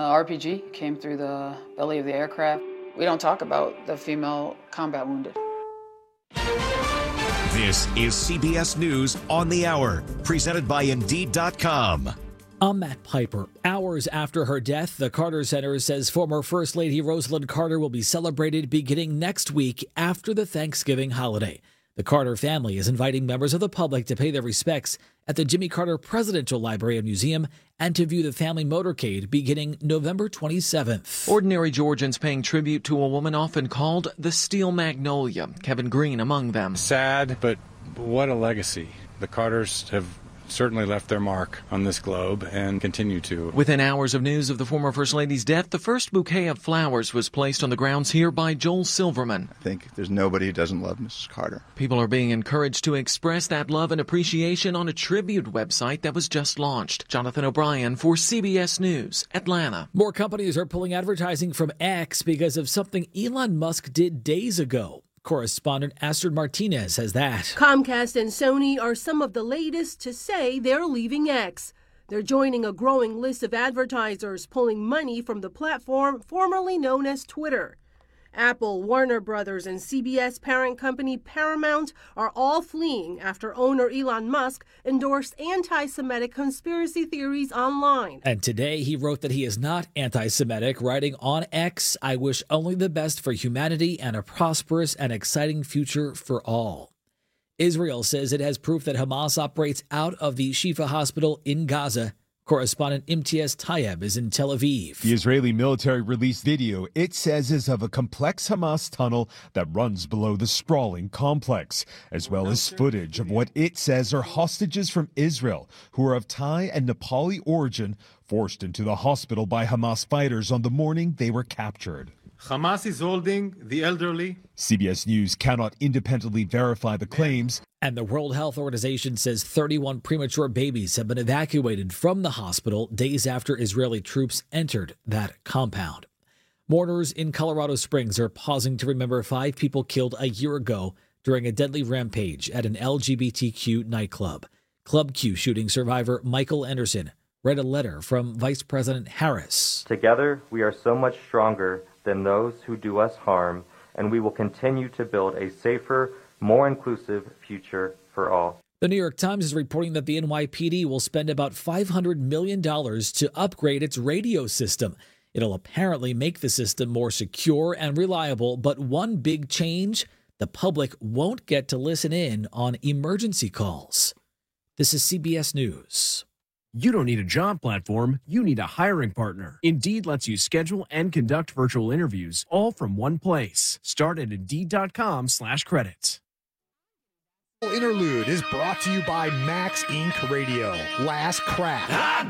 RPG came through the belly of the aircraft. We don't talk about the female combat wounded. This is CBS News on the Hour, presented by Indeed.com. I'm Matt Piper. Hours after her death, the Carter Center says former First Lady Rosalind Carter will be celebrated beginning next week after the Thanksgiving holiday. The Carter family is inviting members of the public to pay their respects at the Jimmy Carter Presidential Library and Museum and to view the family motorcade beginning November 27th. Ordinary Georgians paying tribute to a woman often called the Steel Magnolia, Kevin Green among them. Sad, but what a legacy. The Carters have certainly left their mark on this globe and continue to. Within hours of news of the former First Lady's death, the first bouquet of flowers was placed on the grounds here by Joel Silverman. I think there's nobody who doesn't love Mrs. Carter. People are being encouraged to express that love and appreciation on a tribute website that was just launched. Jonathan O'Brien for CBS News, Atlanta. More companies are pulling advertising from X because of something Elon Musk did days ago. Correspondent Astrid Martinez has that. Comcast and Sony are some of the latest to say they're leaving X. They're joining a growing list of advertisers pulling money from the platform formerly known as Twitter. Apple, Warner Brothers, and CBS parent company Paramount are all fleeing after owner Elon Musk endorsed anti-Semitic conspiracy theories online. And today he wrote that he is not anti-Semitic, writing on X, "I wish only the best for humanity and a prosperous and exciting future for all." Israel says it has proof that Hamas operates out of the Shifa hospital in Gaza. Correspondent Imtiaz Tayeb is in Tel Aviv. The Israeli military released video it says is of a complex Hamas tunnel that runs below the sprawling complex, as well as footage of what it says are hostages from Israel who are of Thai and Nepali origin forced into the hospital by Hamas fighters on the morning they were captured. Hamas is holding the elderly. CBS News cannot independently verify the claims. And the World Health Organization says 31 premature babies have been evacuated from the hospital days after Israeli troops entered that compound. Mourners in Colorado Springs are pausing to remember 5 people killed a year ago during a deadly rampage at an LGBTQ nightclub. Club Q shooting survivor Michael Anderson read a letter from Vice President Harris. Together, we are so much stronger than those who do us harm, and we will continue to build a safer, more inclusive future for all. The New York Times is reporting that the NYPD will spend about $500 million to upgrade its radio system. It'll apparently make the system more secure and reliable, but one big change, the public won't get to listen in on emergency calls. This is CBS News. You don't need a job platform, you need a hiring partner. Indeed lets you schedule and conduct virtual interviews all from one place. Start at Indeed.com/credits. Interlude is brought to you by Max Inc. Radio. Last Crack. I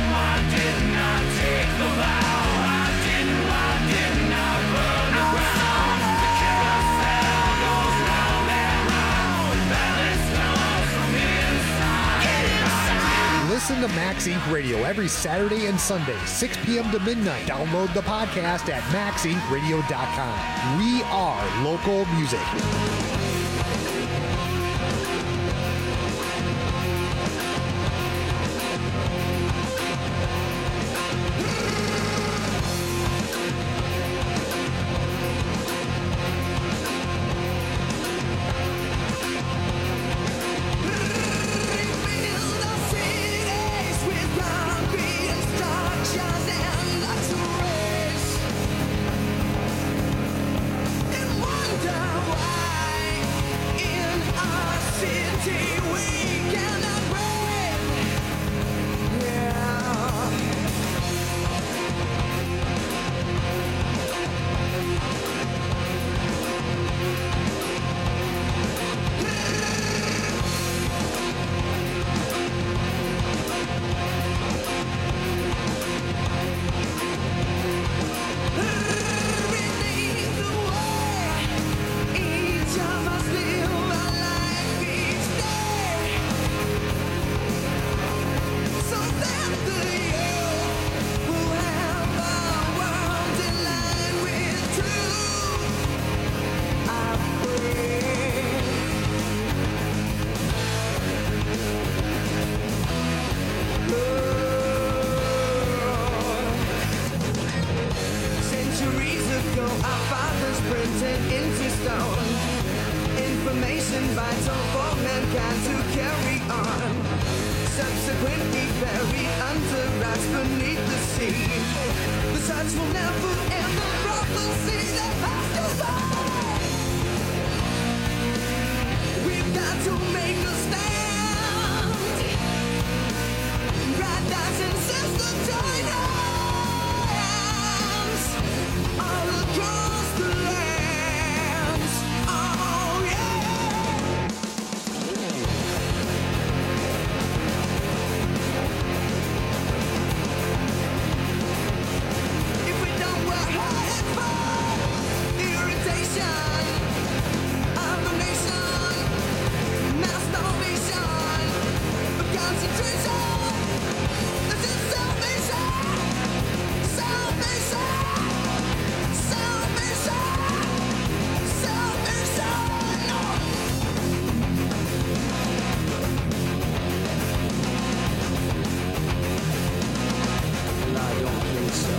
did not take the vow. I did not run around. The carousel goes round and round. Balance comes from inside. Listen to Max Inc. Radio every Saturday and Sunday, 6 p.m. to midnight. Download the podcast at maxincradio.com. We are local music. printed into stone. Information vital for mankind to carry on. Subsequently buried under rocks beneath the sea. The touch will never end the prophecy that has to die. We've got to make a stand. Bright lights and sister join hands all across the lands. Oh yeah. If we don't work hard and fight, irritation of the nation, mass starvation, concentration. This is salvation, salvation, salvation, salvation. I don't think so.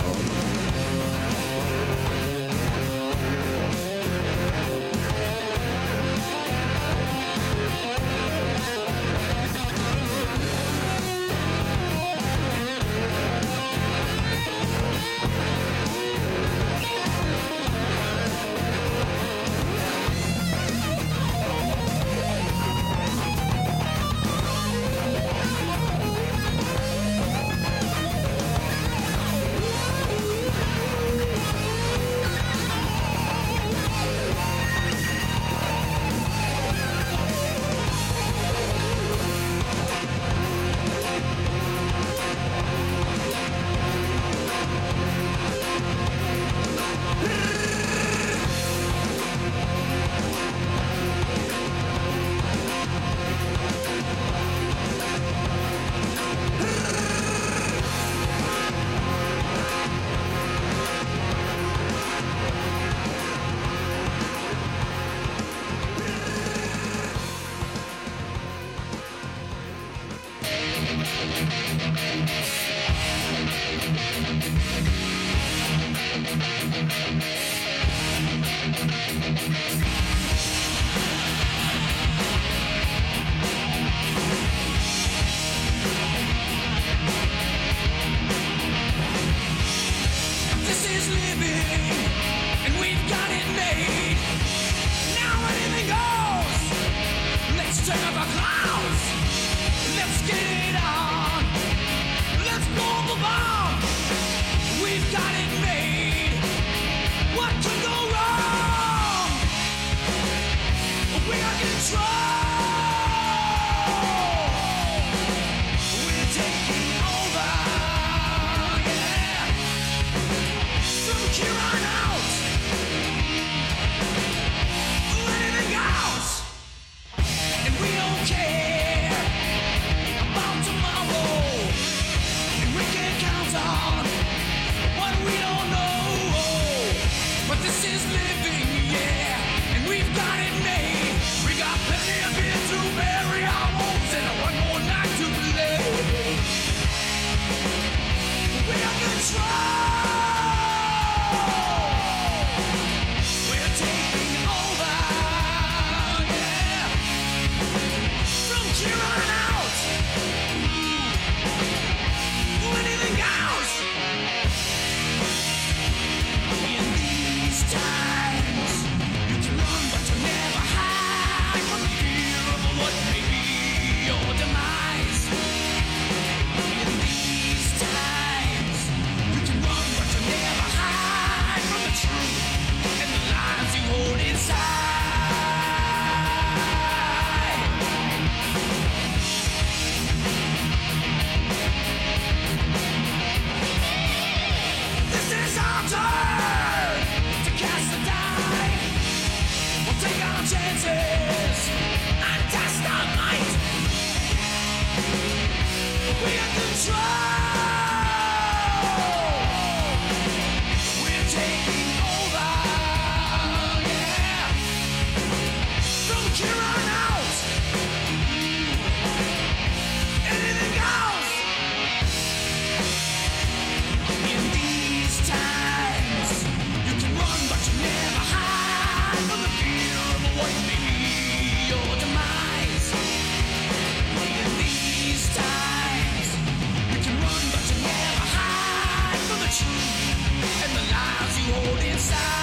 This is living, and we've got it made. Now anything goes. Let's turn up our clouds. Let's get it on. Let's blow the bomb. We've got it made. What could go wrong? We are control. We're taking over. Yeah. From here on out, anything goes, and we don't care about tomorrow, and we can count on what we don't know. But this is living, yeah, and we've got it made. We got plenty of beer to bury our wounds and one more night to play. We are control. We're taking over, yeah. From here on out, anything goes. In these times, you can run but you never hide from the fear of what may be your demise. In these times, you can run but you never hide from the truth and the lies you hold inside. This is our turn to cast the die. We'll take our chances and test our might. We are control. We're taking over, yeah. From here on out, anything goes. In these times, you can run but you never hide. cold inside.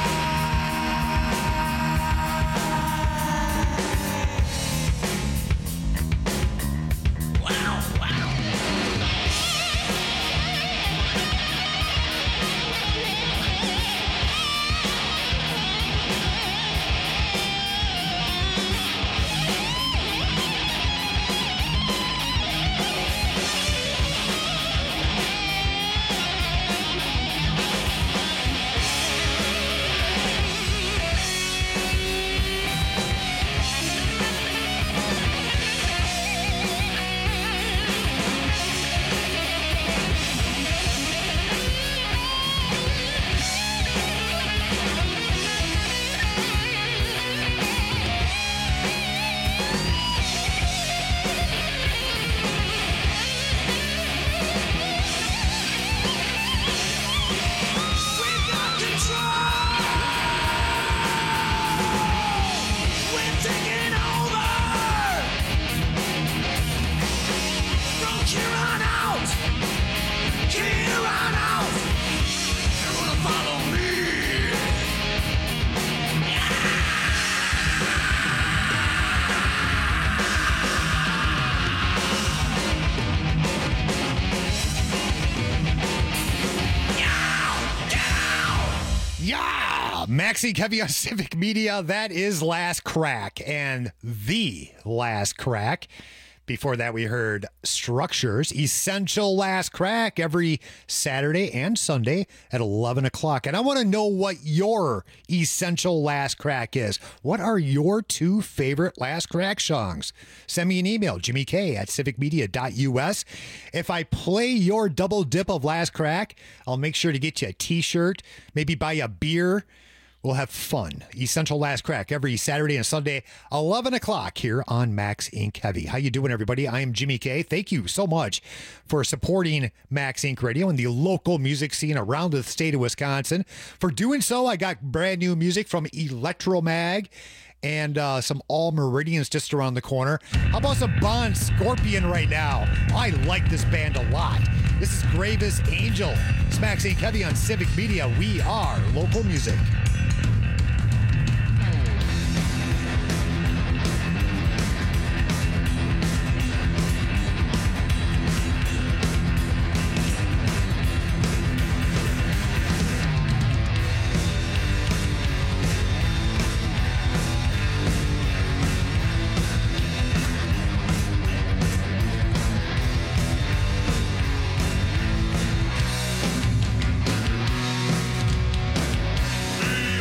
Maxine Kevy on Civic Media. That is Last Crack and the Last Crack. Before that, we heard Structures, Essential Last Crack, every Saturday and Sunday at 11 o'clock. And I want to know what your Essential Last Crack is. What are your two favorite Last Crack songs? Send me an email, jimmyk@civicmedia.us. If I play your double dip of Last Crack, I'll make sure to get you a t-shirt, maybe buy you a beer. We'll have fun. Essential Last Crack every Saturday and Sunday, 11 o'clock here on Max Inc. Heavy. How you doing, everybody? I am Jimmy K. Thank you so much for supporting Max Inc. Radio and the local music scene around the state of Wisconsin. For doing so, I got brand new music from Electromag and some All Meridians just around the corner. How about some Bon Scorpion right now? I like this band a lot. This is Gravis Angel. It's Max Inc. Heavy on Civic Media. We are local music. Be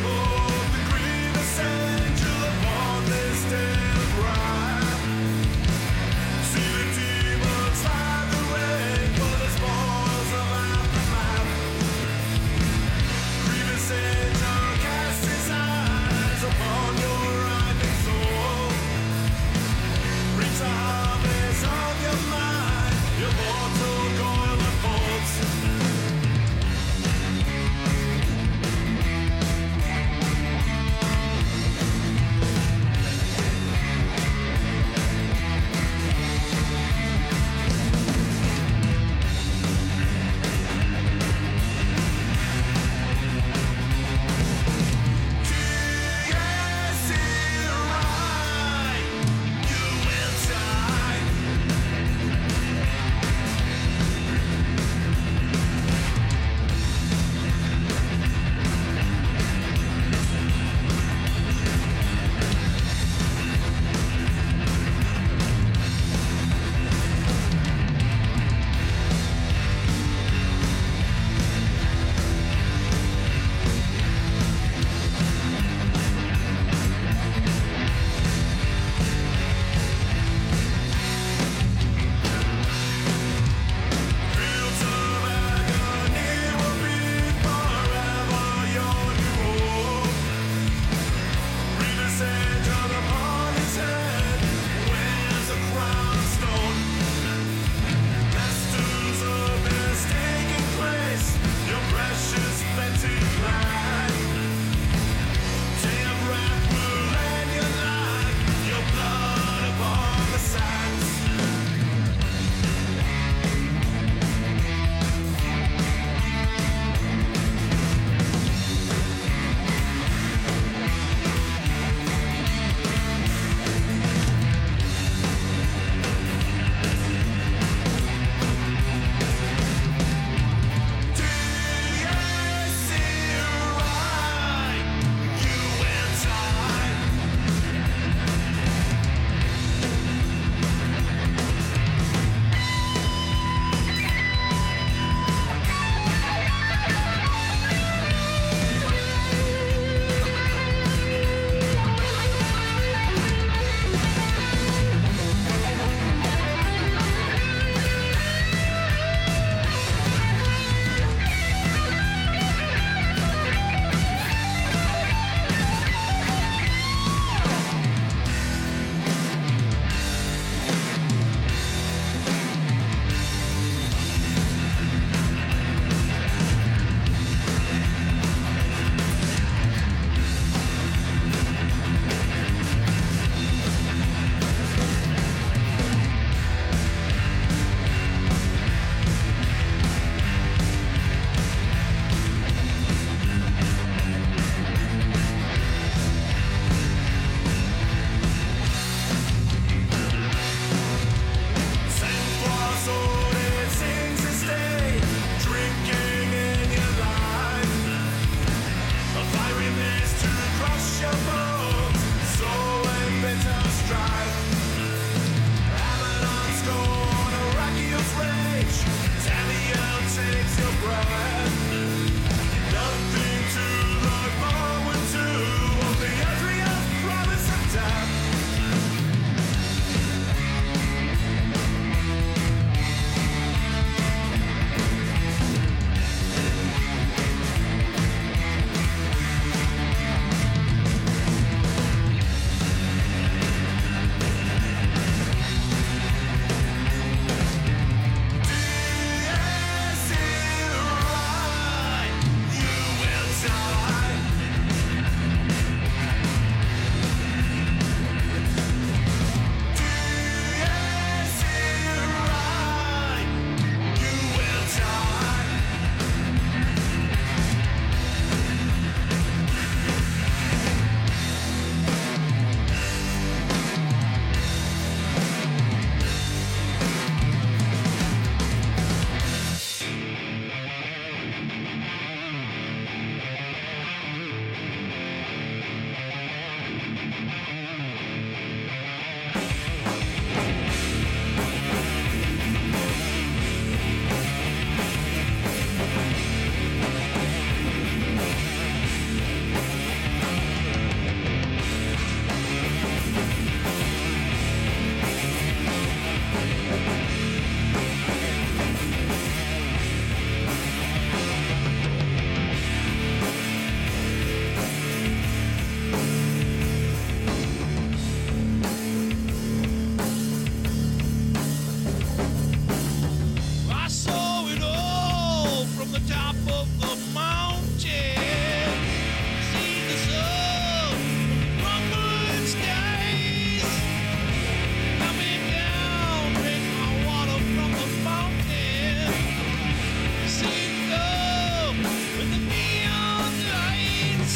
of the mountain. See the sun rumbling skies coming down, drink my water from the fountain. See it go with the neon lights.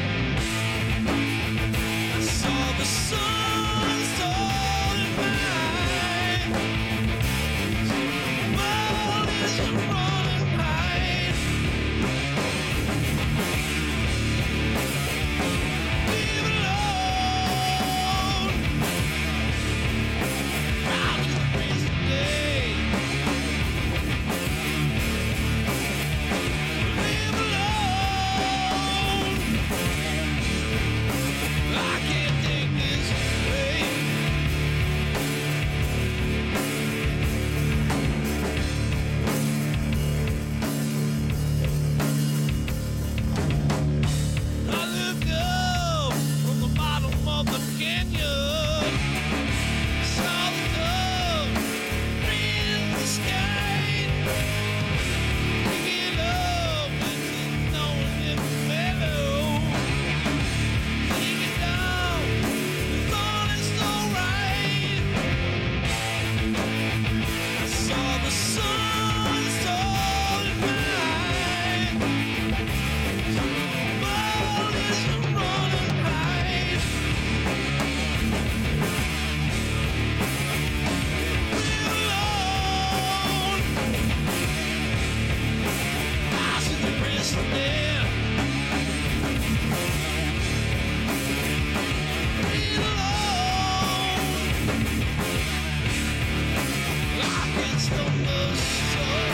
I saw the sun soaring by. World is running high. Leave alone. I'll just praise the day. Leave alone. I can't take this pain. I look up from the bottom of the canyon. Saw the dove in the sky. Pick it up and just knowing it's mellow. Take it down, it's all right. I saw the sun soaring by. World is running high. Leave alone. I see the rest of them. Leave alone. Like it's the sun.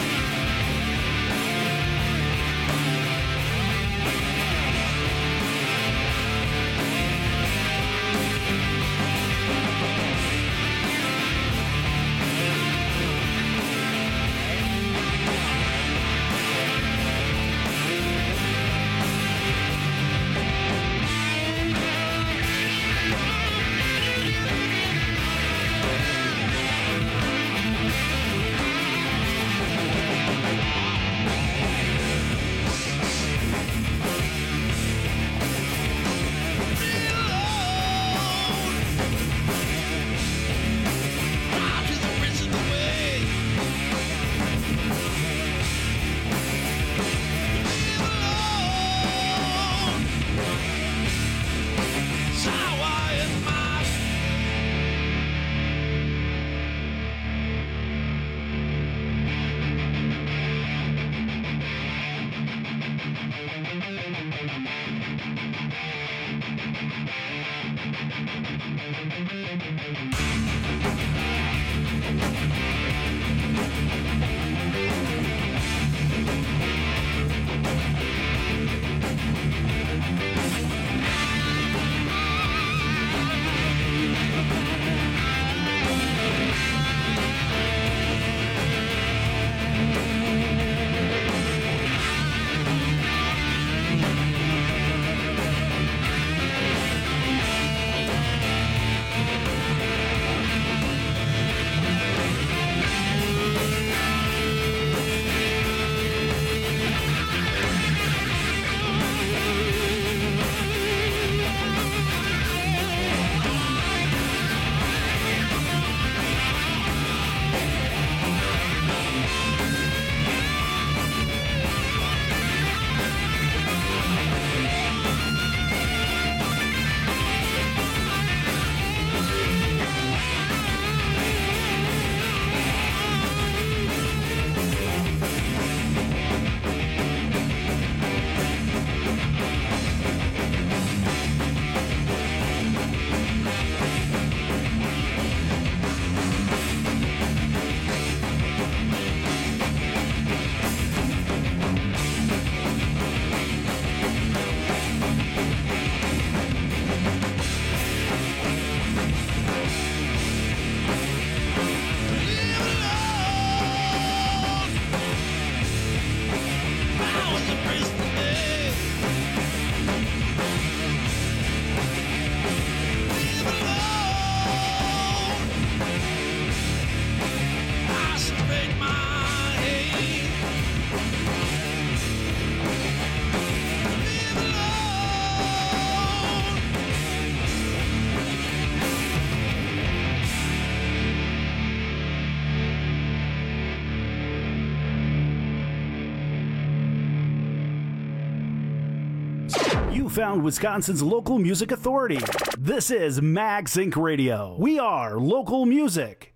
You found Wisconsin's local music authority. This is Mag Sync Radio. We are local music.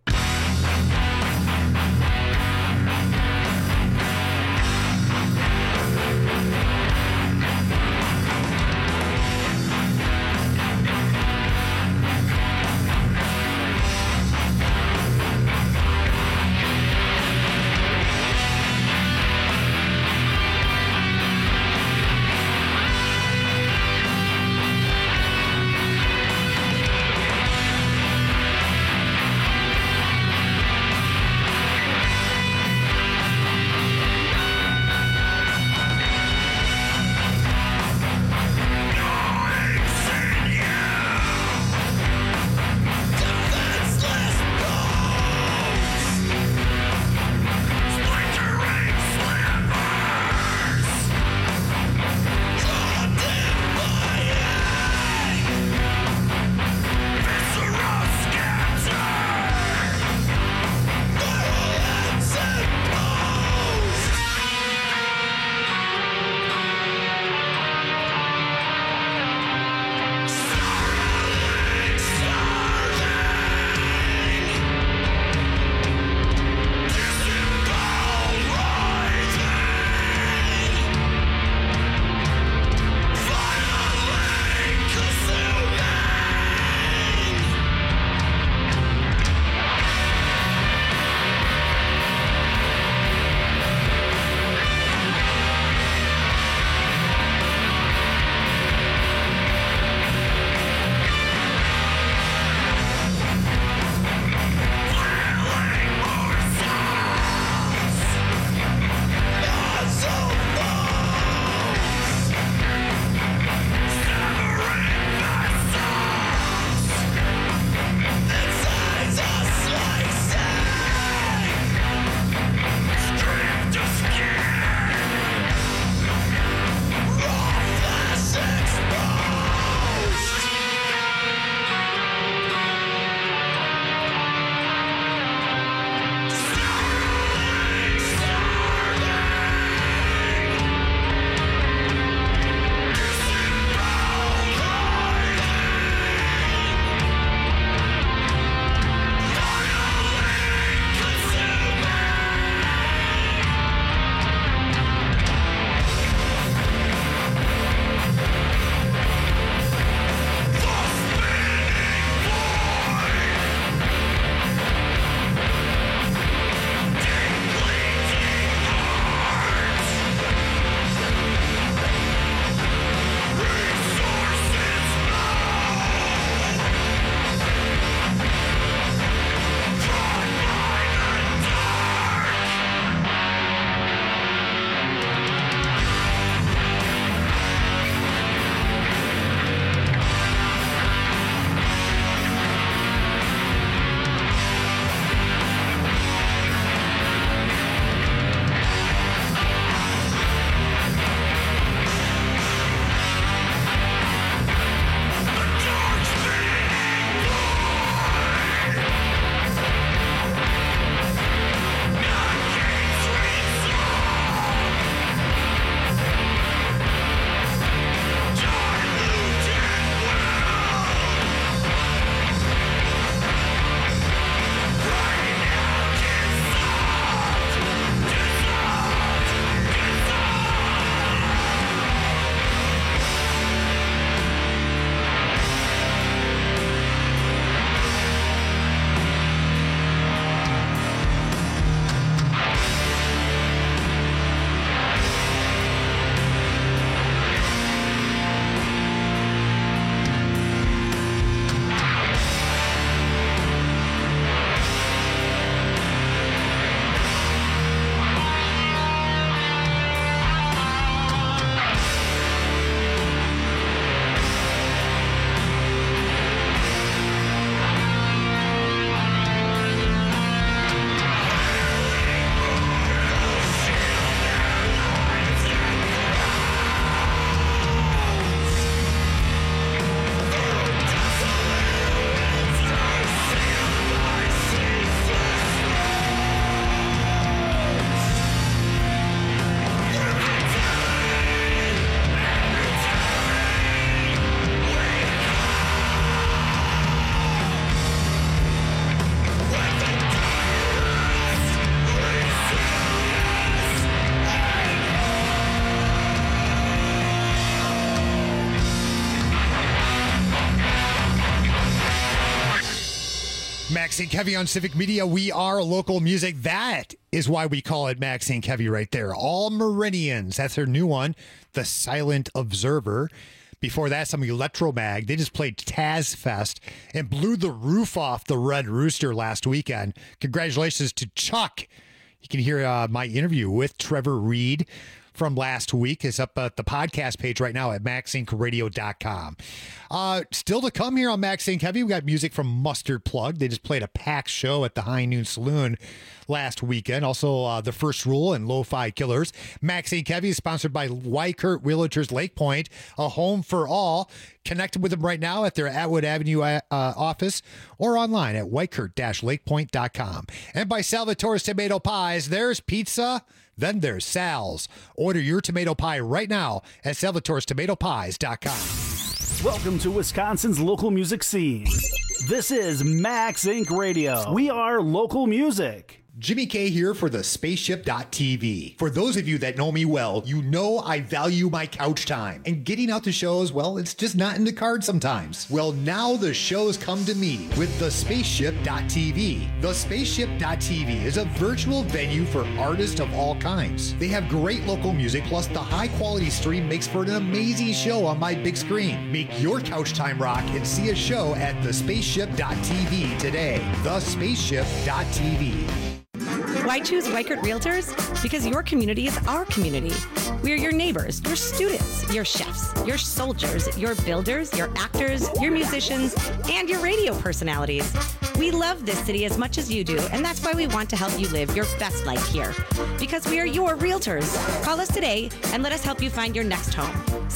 Max and Kevy on Civic Media. We are local music. That is why we call it Max and Kevy right there. All Meridians. That's their new one, The Silent Observer. Before that, some Electromag. They just played Taz Fest and blew the roof off the Red Rooster last weekend. Congratulations to Chuck. You can hear my interview with Trevor Reed from last week. It's up at the podcast page right now at maxinkradio.com. Still to come here on Max and Kevy, we got music from Mustard Plug. They just played a packed show at the High Noon Saloon last weekend. Also, The First Rule and Lo-Fi Killers. Max and Kevy is sponsored by Weichert Realtors Lake Point, a home for all. Connect with them right now at their Atwood Avenue office or online at weichert-lakepoint.com. And by Salvatore's Tomato Pies, there's pizza, then there's Sal's. Order your tomato pie right now at salvatorestomatopies.com. Welcome to Wisconsin's local music scene. This is Max Inc. Radio. We are local music. Jimmy K here for the Spaceship.tv. For those of you that know me well, you know I value my couch time. And getting out to shows, well, it's just not in the cards sometimes. Well, now the shows come to me with the Spaceship.tv. The Spaceship.tv is a virtual venue for artists of all kinds. They have great local music, plus the high-quality stream makes for an amazing show on my big screen. Make your couch time rock and see a show at the Spaceship.tv today. The Spaceship.tv. Why choose Weichert Realtors? Because your community is our community. We are your neighbors, your students, your chefs, your soldiers, your builders, your actors, your musicians, and your radio personalities. We love this city as much as you do, and that's why we want to help you live your best life here. Because we are your realtors. Call us today and let us help you find your next home.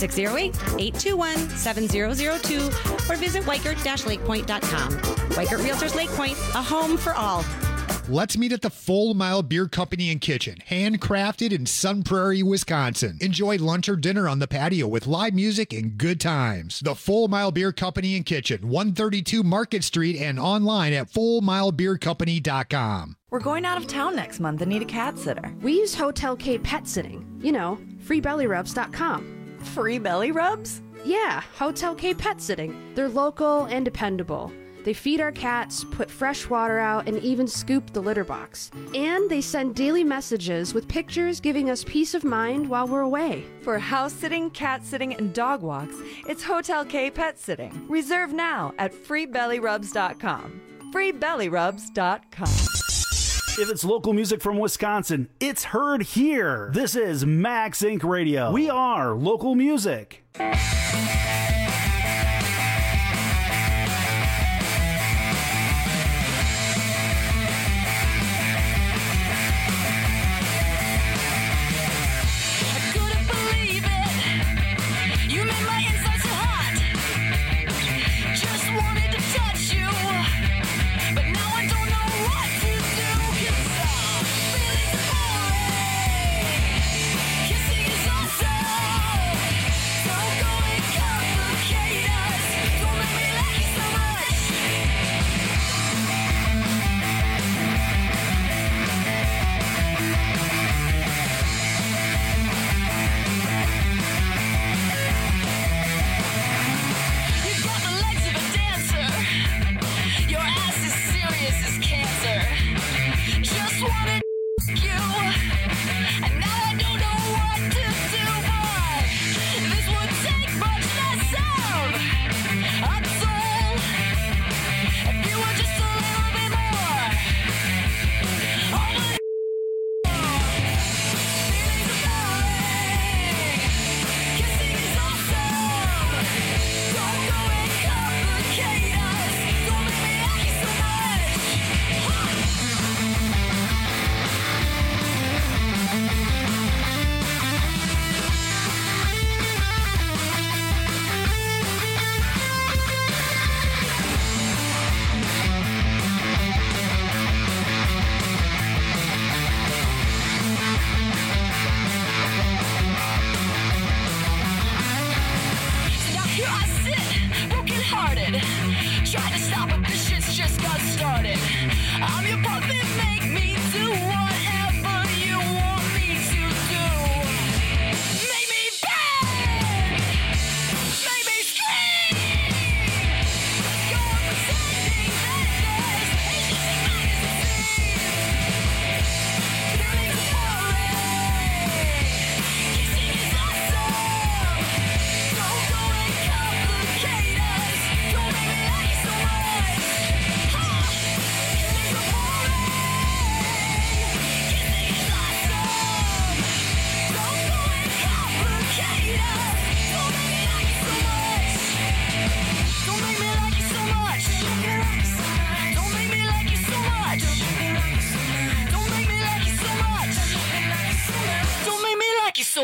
608-821-7002 or visit weichert-lakepoint.com. Weichert Realtors Lake Point, a home for all. Let's meet at the Full Mile Beer Company and Kitchen, handcrafted in Sun Prairie, Wisconsin. Enjoy lunch or dinner on the patio with live music and good times. The Full Mile Beer Company and Kitchen, 132 Market Street, and online at fullmilebeercompany.com. We're going out of town next month and need a cat sitter. We use Hotel K Pet Sitting. You know, freebellyrubs.com. Free belly rubs? Yeah, Hotel K Pet Sitting. They're local and dependable. They feed our cats, put fresh water out, and even scoop the litter box. And they send daily messages with pictures giving us peace of mind while we're away. For house sitting, cat sitting, and dog walks, it's Hotel K Pet Sitting. Reserve now at freebellyrubs.com. freebellyrubs.com. If it's local music from Wisconsin, it's heard here. This is Max Inc. Radio. We are local music.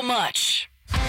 much.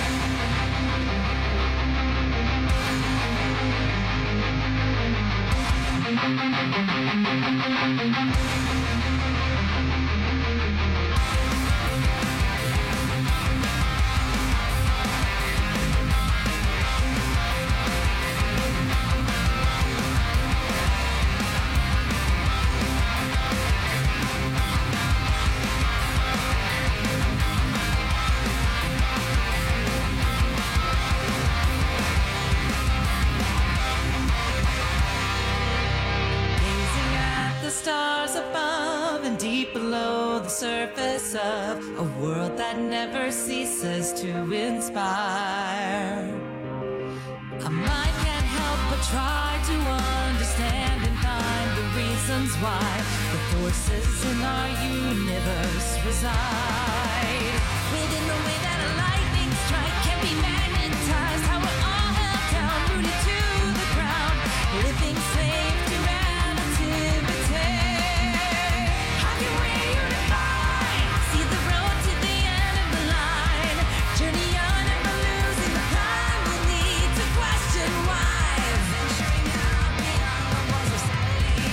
Stars above and deep below the surface of a world that never ceases to inspire. A mind can't help but try to understand and find the reasons why the forces in our universe reside. Within the way that a lightning strike can be magnetized, how we're all held down, rooted to the ground, living slave to relativity. How can we unify? See the road to the end of the line. Journey on, never losing the climb. We'll need to question why. Venturing out beyond the walls of sanity.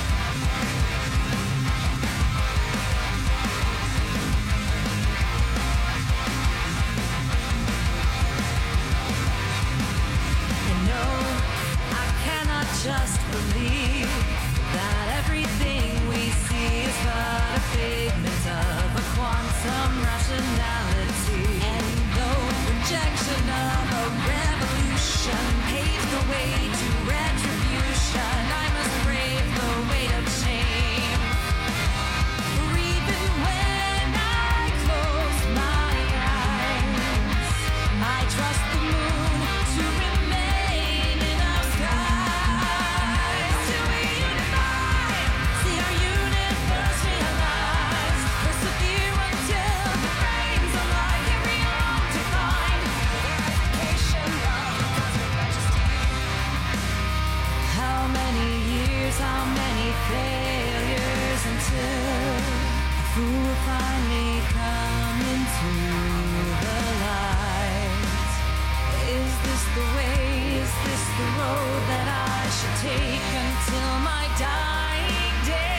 You know, I cannot just believe that everything we see is but a figment of a quantum rationality. And no rejection of a revolution paves the way to retribution. I must brave the weight of shame. For even when I close my eyes, I trust the moon to remain in our skies. Till we unify, see our universe realize. Persevere until the flames of light carry on to find verification of the cosmic majesty. How many years, how many failures until the fool will finally come into the light? Is this the way, is this the road that I should take until my dying day?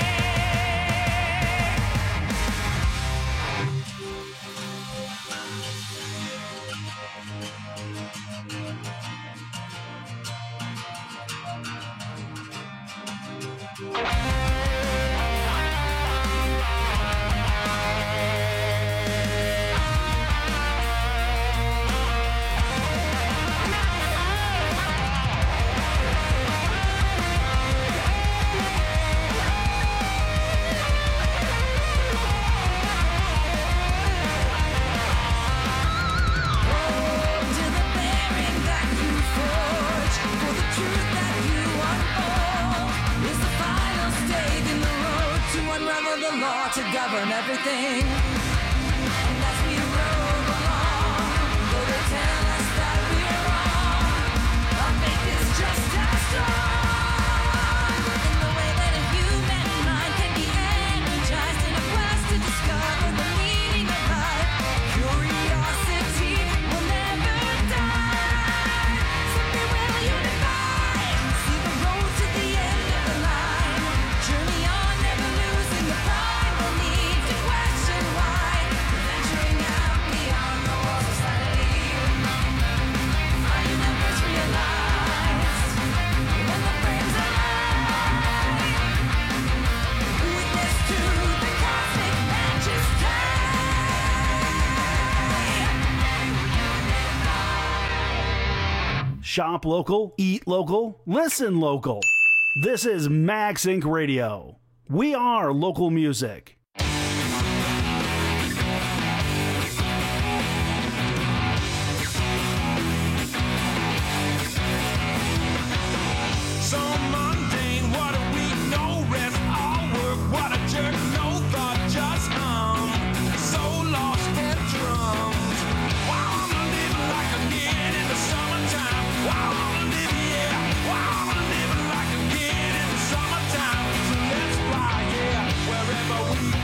To the bearing that you forge, for the truth that you unfold, is the final stake in the road to unravel the law to govern everything. And as we roll along, though they tell us that we're wrong, our faith is just as strong. In the way that a human mind can be energized in a quest to discover the meaning of life. Curiosity will never die. Someday we'll unify. See the road to the end of the line. Journey on, never losing the pride. We'll need to question why. Venturing out beyond the walls of sanity. Our universe realized when the frames align. Witness to the cosmic majesty. Shop local, eat local, listen local. This is Max Inc. Radio. We are local music. So mundane, what a week, no rest, all work, what a jerk, no thought, just so lost and drummed. Why I wanna live like a kid in the summertime? Why I wanna live, yeah, why I wanna live like a kid in the summertime? So let's fly, yeah, wherever we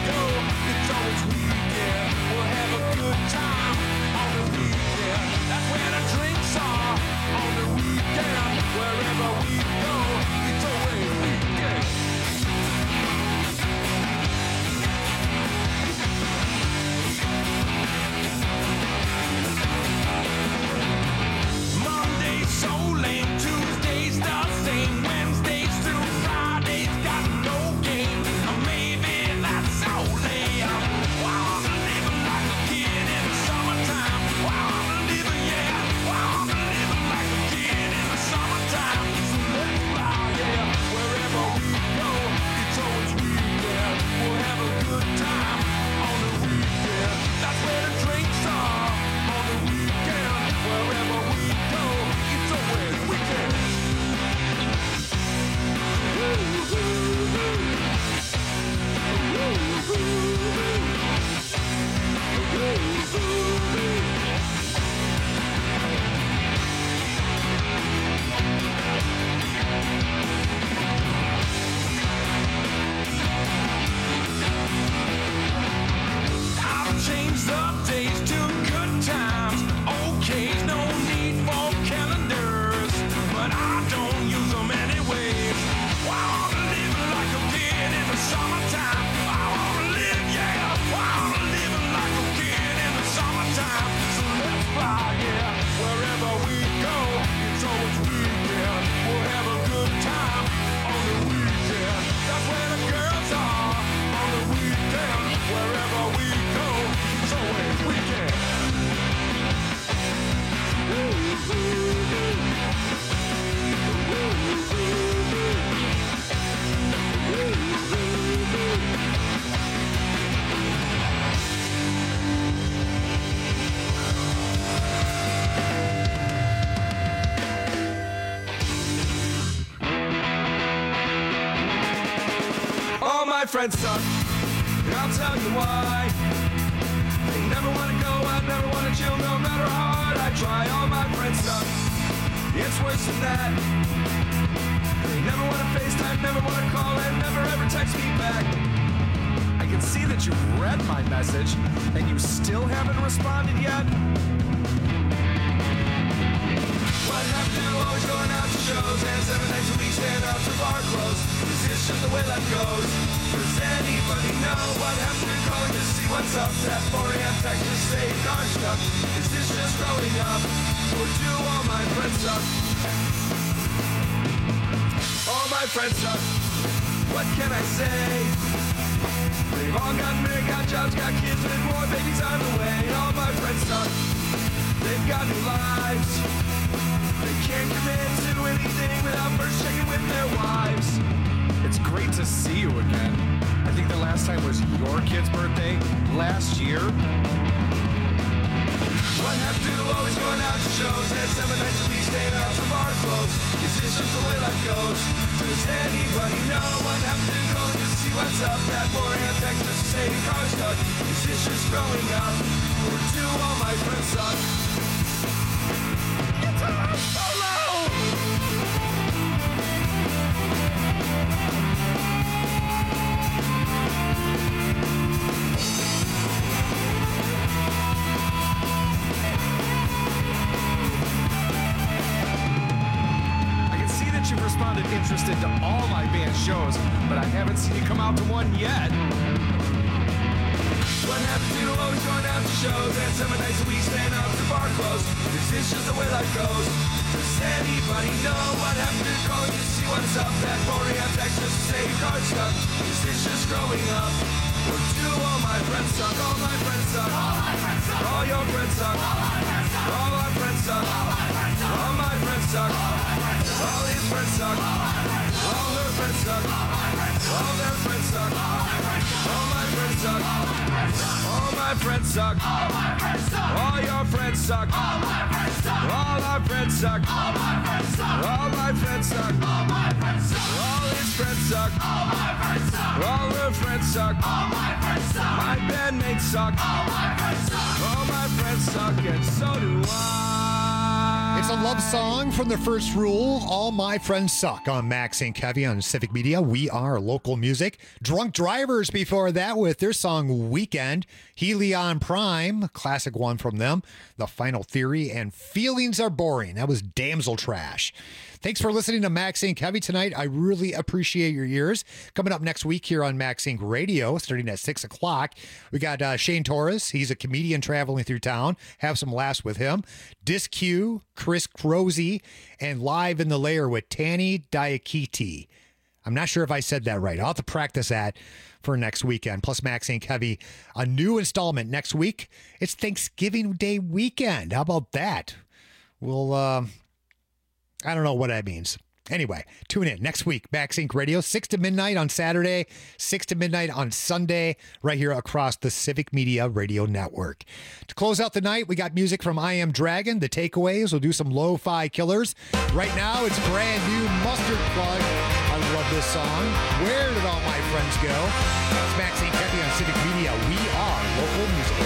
friends suck, and I'll tell you why. They never want to go out, never want to chill, no matter how hard I try. All my friends suck, it's worse than that. They never want to FaceTime, never want to call, and never ever text me back. I can see that you've read my message, and you still haven't responded yet. What happened to always going out to shows and 7 nights a week staying out to bar close? Is this just the way life goes? Does anybody know what happened to calling to see what's up? That 4 a.m. text to say car stuck. Is this just growing up? Or do all my friends suck? All my friends suck. What can I say? They've all got married, got jobs, got kids, and more babies on the way. All my friends suck. They've got new lives. They can't commit to anything without first checking with their wives. It's great to see you again. I think the last time was your kid's birthday last year. What happened to always going out to shows and 7 nights a week staying out to bar close? Is this just the way life goes? Does anybody know what happened to calling to see what's up? That 4 a.m. text just to say your car's stuck. Is this just growing up? Or do all my friends suck? Guitar solo! You've responded interested to all my band shows, but I haven't seen you come out to one yet. What happened to always going out to shows and 7 nights a week staying out to bar close? Is this just the way life goes? Does anybody know what happened to calling to see what's up? That 4 a.m. text just to say your car's stuck. Is this just growing up? Or do all my friends suck? All my friends suck. All my friends suck. All your friends suck. All my friends suck. All our friends suck. All my friends suck. All my friends suck. All his friends suck. All her friends suck. All their friends suck. All my friends suck. All my friends suck. All your friends suck. All our friends suck. All my friends suck. All his friends suck. All her friends suck. My bandmates suck. All my friends suck, and so do I. It's a love song from the First Rule, All My Friends Suck, on Max and Kevy on Civic Media. We are local music. Drunk Drivers before that with their song Weekend. Helion Prime, classic one from them. The Final Theory and Feelings Are Boring. That was Damsel Trash. Thanks for listening to Max Inc. Heavy tonight. I really appreciate your ears. Coming up next week here on Max Inc. Radio, starting at 6 o'clock, we got Shane Torres. He's a comedian traveling through town. Have some laughs with him. Disc Q, Chris Crozy, and Live in the Lair with Tanny Diakiti. I'm not sure if I said that right. I'll have to practice that for next weekend. Plus Max Inc. Heavy, a new installment next week. It's Thanksgiving Day weekend. How about that? We'll, I don't know what that means. Anyway, tune in next week. Max Inc. Radio, 6 to midnight on Saturday, 6 to midnight on Sunday, right here across the Civic Media Radio Network. To close out the night, we got music from I Am Dragon, The Takeaways. We'll do some lo-fi killers. Right now, it's brand new Mustard Plug. I love this song. Where did all my friends go? It's Max Inc. Heavy on Civic Media. We are local music.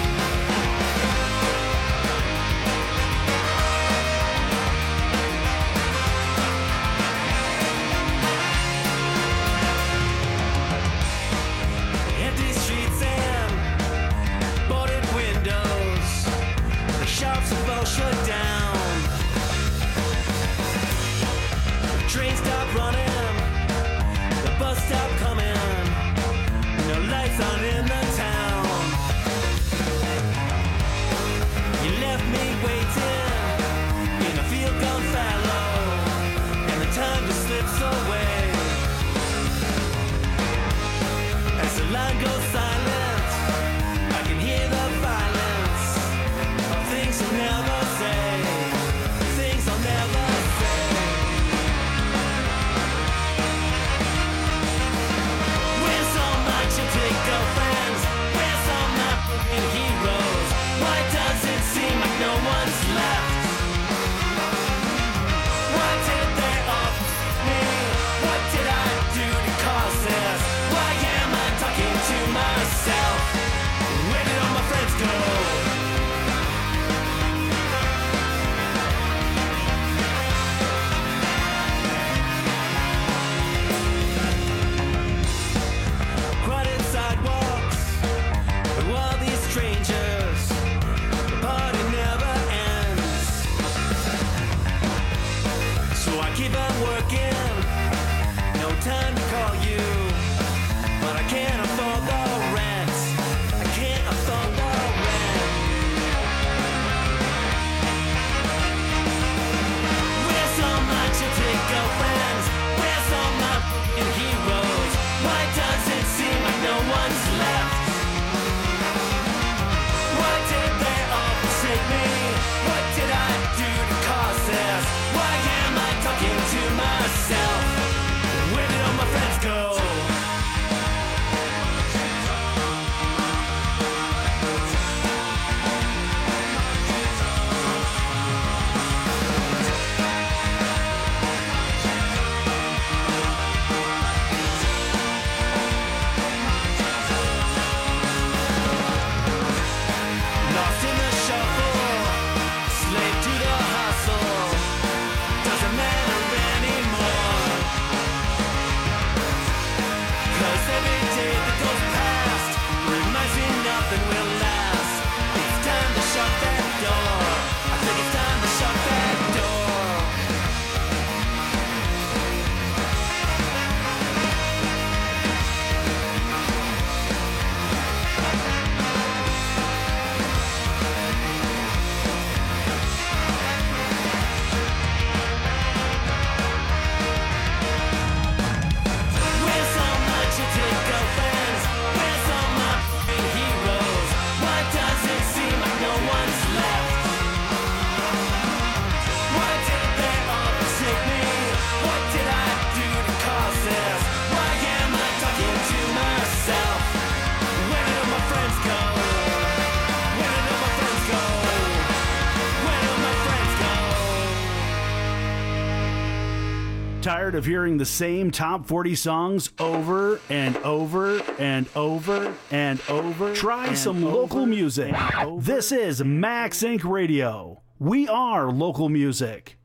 Shops have all shut down. The train stopped running, the bus stopped coming. No lights on in the town. You left me waiting in a field gone fallow, and the time just slips away. As the line goes silent, I can hear the violence. Things you never say. again. No time to call you, but I can't afford the rent. I can't afford the rent. We're so much to take girlfriends. We're so much in heroes. Why does it seem like no one's left? Why did they all forsake me? What did I do to cause this? Why am I talking to myself? Where did all my friends go? Lost in the shuffle, slave to the hustle. Doesn't matter anymore. 'Cause every day that goes past reminds me nothing will last. It's time to shut that door. I think it's time to shut that door. We're so much to take girlfriends. We're so much in heroes. Why does it seem like no one's left? Why did they all forsake me? What did I do to cause this? Why am I talking to myself? Where did all my friends go? Where did all my friends go? Where did all my friends go? Tired of hearing the same top 40 songs over and over and over and over? Try some local music. This is Max Inc. Radio. We are local music.